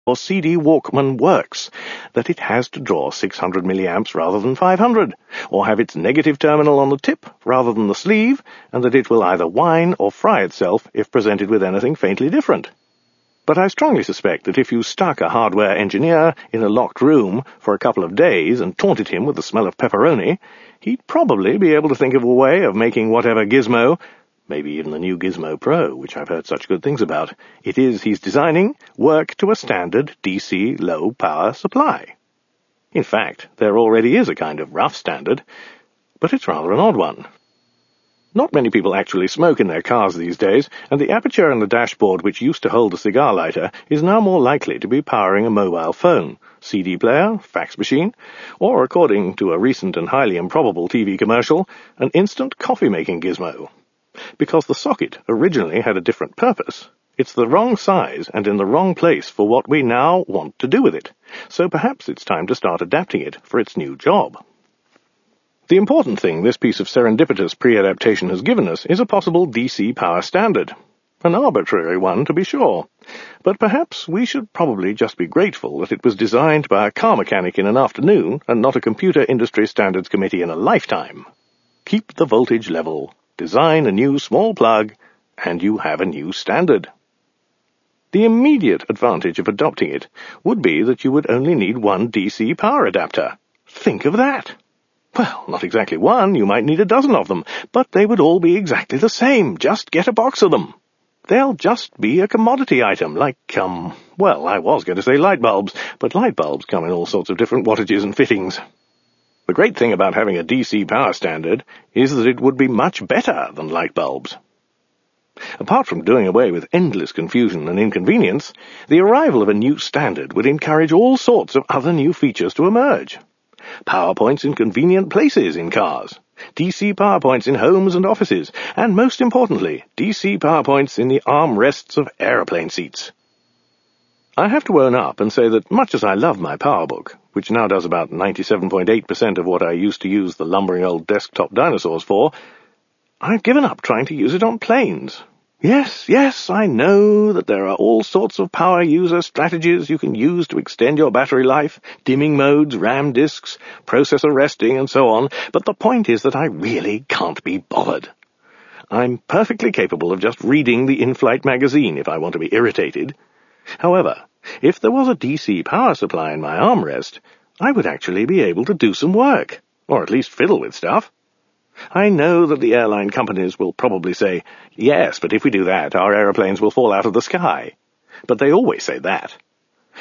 or CD Walkman works, that it has to draw 600 milliamps rather than 500, or have its negative terminal on the tip rather than the sleeve, and that it will either whine or fry itself if presented with anything faintly different. But I strongly suspect that if you stuck a hardware engineer in a locked room for a couple of days and taunted him with the smell of pepperoni, he'd probably be able to think of a way of making whatever gizmo, maybe even the new Gizmo Pro, which I've heard such good things about, it is he's designing, work to a standard DC low-power supply. In fact, there already is a kind of rough standard, but it's rather an odd one. Not many people actually smoke in their cars these days, and the aperture in the dashboard which used to hold a cigar lighter is now more likely to be powering a mobile phone, CD player, fax machine, or, according to a recent and highly improbable TV commercial, an instant coffee-making gizmo. Because the socket originally had a different purpose, it's the wrong size and in the wrong place for what we now want to do with it, so perhaps it's time to start adapting it for its new job. The important thing this piece of serendipitous pre-adaptation has given us is a possible DC power standard. An arbitrary one, to be sure. But perhaps we should probably just be grateful that it was designed by a car mechanic in an afternoon and not a computer industry standards committee in a lifetime. Keep the voltage level, design a new small plug, and you have a new standard. The immediate advantage of adopting it would be that you would only need one DC power adapter. Think of that! Well, not exactly one, you might need a dozen of them, but they would all be exactly the same. Just get a box of them. They'll just be a commodity item, like, well, I was going to say light bulbs, but light bulbs come in all sorts of different wattages and fittings. The great thing about having a DC power standard is that it would be much better than light bulbs. Apart from doing away with endless confusion and inconvenience, the arrival of a new standard would encourage all sorts of other new features to emerge. Power points in convenient places in cars, DC power points in homes and offices, and most importantly, DC power points in the armrests of aeroplane seats. I have to own up and say that much as I love my PowerBook, which now does about 97.8% of what I used to use the lumbering old desktop dinosaurs for, I've given up trying to use it on planes. Yes, I know that there are all sorts of power user strategies you can use to extend your battery life, dimming modes, RAM disks, processor resting, and so on, but the point is that I really can't be bothered. I'm perfectly capable of just reading the in-flight magazine if I want to be irritated. However, if there was a DC power supply in my armrest, I would actually be able to do some work, or at least fiddle with stuff. I know that the airline companies will probably say, yes, but if we do that, our aeroplanes will fall out of the sky. But they always say that.